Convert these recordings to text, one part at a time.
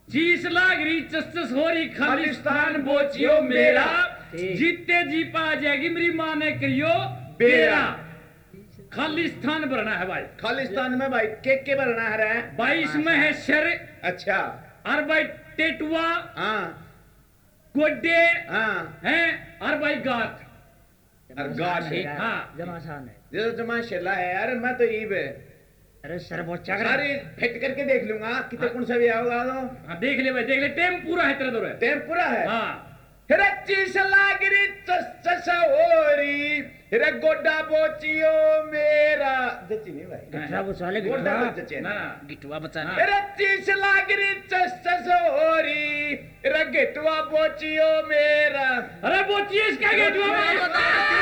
चीस लाग रही चस हो रही खालिस्तान बोचियो मेरा जीते जी पा जाएगी मेरी माँ ने करियो बेरा। खालिस्तान भरना है भाई। खालिस्तान में भाई के भरना है भाई इसमें है शर। अच्छा। और भाई टेटुआ हाँ गोड्डे हाँ हैं और भाई गाट और गाट है हाँ जमासान है जो जमा शेला है यार मैं तो ईब है अरे सर बहुत चक सारी फिट करके देख लूंगा कितने कौन सा भी होगा तो हाँ देख ले भाई देख ले टाइम पूरा है तेरा दौर टाइम पूरा है हाँ रच्ची सलागरी चसोरी रे गोड्डा बोचियो मेरा जच्ची नहीं भाई गिटवा बचाले गोड्डा गिटवा जच्ची ना गिटवा बचाने रच्ची सलागरी चसोरी रे गिटवा बोचियो मेरा अरे बोचिए इसका गेटवा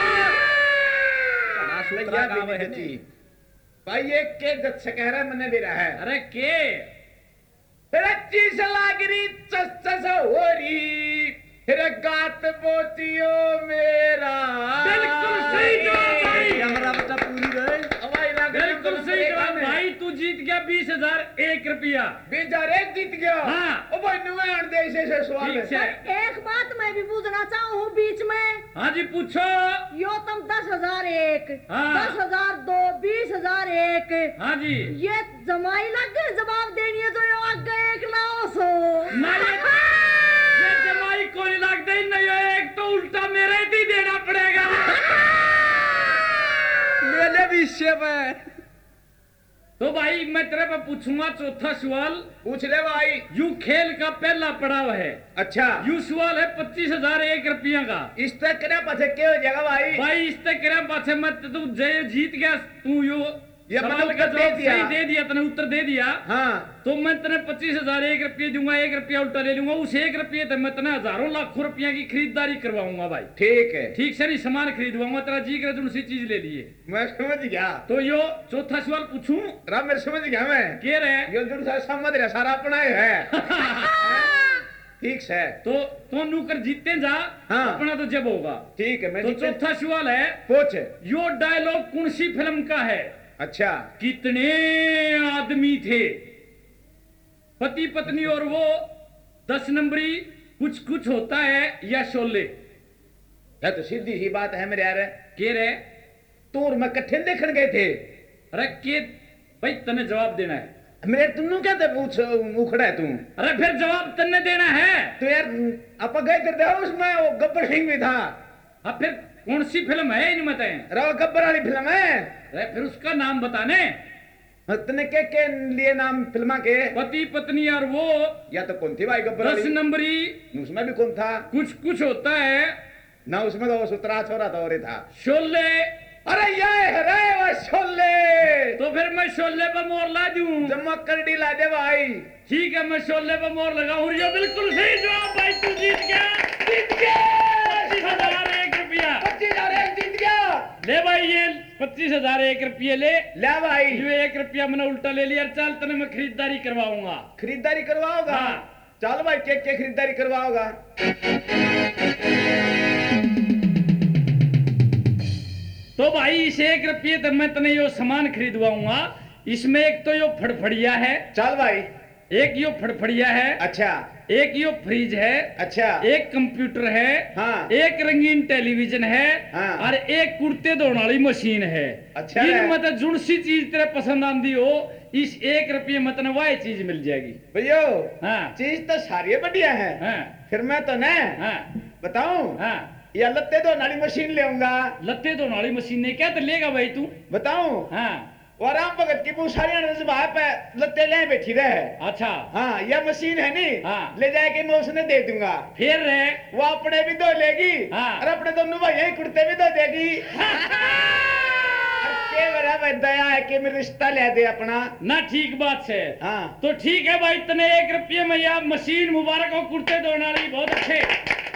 भाई ये के जच कह रहा है मैंने भी रहा है अरे के रच्ची सलागरी चसोरी रे गात बोचियो मेरा बिल्कुल सही जवाब भाई। हमारा बच्चा पूरी गए बिल्कुल सही जवाब भाई। तू जीत गया 20,001 रुपया। 20,001 जीत गया। हाँ। ओ भाई नुए देश से सवाल ठीक है। है एक बात मैं भी पूछना चाहूँ बीच में। हाँ जी पूछो। यो तुम 10,001 हाँ। 10,002 20,001 हाँ जी ये जमाई लग गए जवाब देनी है तो यो आगे 1,900 ना ये जमाई कोई लगता ही नहीं है एक तो उल्टा मेरे ही देना पड़ेगा। मेरे विषय में तो भाई मैं तेरे पे पूछूंगा चौथा सवाल। पूछ ले भाई। यू खेल का पहला पड़ाव है। अच्छा। यू सवाल है 25,001 रुपया का। इस तक करे पाछे क्या हो जाएगा भाई? भाई इस तक करे पाछे मत तू जय जीत गया तू यो ये सवाल का जवाब सही दे दिया तने उत्तर दे दिया। हाँ। तो मैं तेने 25,001 रुपये दूंगा 1 रुपया उल्टा ले लूंगा उस 1 रुपये से मैं तेने हजारों लाखों रुपया की खरीदारी करवाऊंगा भाई। ठीक है। ठीक से नहीं सामान खरीदवाऊंगा तेरा जी करे तुम उसी चीज ले लिए। मैं समझ गया। तो यो चौथा सवाल पूछूं राम मेरे समझ गया मैं। के रहे यो जो समझ रहा सारा अपना ही है। ठीक है। तो नूकर जीतते जा। हाँ। अपना तो जब होगा। ठीक है मैं तो चौथा सवाल है पूछ। यो डायलॉग कौन सी फिल्म का है? अच्छा। कितने आदमी थे? पति पत्नी और वो 10 नंबरी कुछ कुछ होता है या शोले? यह तो सीधी सी बात है मेरे यार। के रे तू और मैं कट्ठे देखने गए थे। अरे के भाई तने जवाब देना है। मेरे तुन्नू क्या थे पूछ मुखड़ा है तू। अरे फिर जवाब तने देना है। तो यार आप गए थे उसमें वो गब्बर सिंह भी था। अब फिर कौन सी फिल्म है इन बताएं? अरे गब्बर वाली फिल्म है। अरे फिर उसका नाम बताने। तने के लिए नाम फिल्मा के? पति पत्नी और वो या तो कौन थी भाई गब्बर 10 नंबरी उसमें भी कौन था? कुछ कुछ होता है ना उसमें तो वो सुतरा छोरा था और था शोले। अरे ये रे वो शोले। तो फिर मैं शोले पर मोर ला दूं। जमा कर डी ला दे भाई। ठीक है मैं शोले पर मोर लगाऊं। ये बिल्कुल सही जवाब भाई तू जीत गया। जीत गया 25,001 रुपया। 25,001 जीत गया। ले भाई ये 25,001 रुपये ले भाई ये 1 रुपया मैंने उल्टा ले लिया। चल तने मैं खरीदारी करवाऊंगा। खरीदारी करवाओगा? हाँ। चल भाई क्या खरीदारी करवाओगा? तो भाई इस 1 रुपये तक मैं तने यो सामान खरीदवाऊंगा। इसमें एक तो यो फड़फड़िया है। चल भाई। एक यो फड़फड़िया है। अच्छा। एक यो फ्रिज है। अच्छा। एक कंप्यूटर है। हाँ। एक रंगीन टेलीविजन है। हाँ। और एक कुर्ते धोने वाली मशीन है। अच्छा इनमें तो जुड़ सी चीज तेरे पसंद आंदी हो इस 1 रुपये में तने वह चीज मिल जाएगी। भैया हाँ चीज तो सारी बढ़िया है। हाँ फिर मैं तो ना हाँ बताऊं हाँ या लत्ते धोने वाली मशीन ले आऊंगा। लत्ते धोने वाली मशीन ने क्या तो लेगा भाई तू? बताऊं? हाँ और राम भगत की पूछारियां पे लत्ते ले बैठी रहे। अच्छा। हाँ यह मशीन है नी। हाँ। ले जाके मैं उसने दे दूंगा। फिर रे वो अपने भी धो लेगी। हाँ। और अपने दोनों भाई कुर्ते भी धो देगी। के बराबर दया है कि मैं रिश्ता ले दे अपना ना। ठीक बात है। हाँ तो ठीक है भाई तने 1 रुपये में या मशीन मुबारक हो कुर्ते धोने वाली बहुत अच्छे।